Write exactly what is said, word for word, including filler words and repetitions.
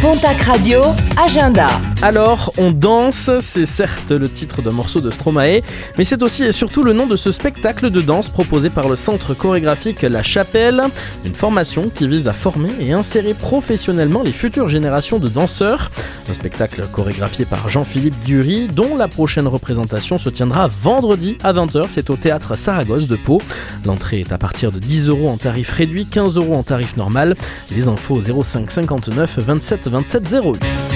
Pontac Radio, agenda. Alors, on danse, c'est certes le titre d'un morceau de Stromae, mais c'est aussi et surtout le nom de ce spectacle de danse proposé par le centre chorégraphique La Chapelle, une formation qui vise à former et insérer professionnellement les futures générations de danseurs. Un spectacle chorégraphié par Jean-Philippe Dury, dont la prochaine représentation se tiendra vendredi à vingt heures, c'est au théâtre Saragosse de Pau. L'entrée est à partir de dix euros en tarif réduit, quinze euros en tarif normal. Les infos zéro cinq cinquante-neuf vingt-sept vingt-sept zéro huit.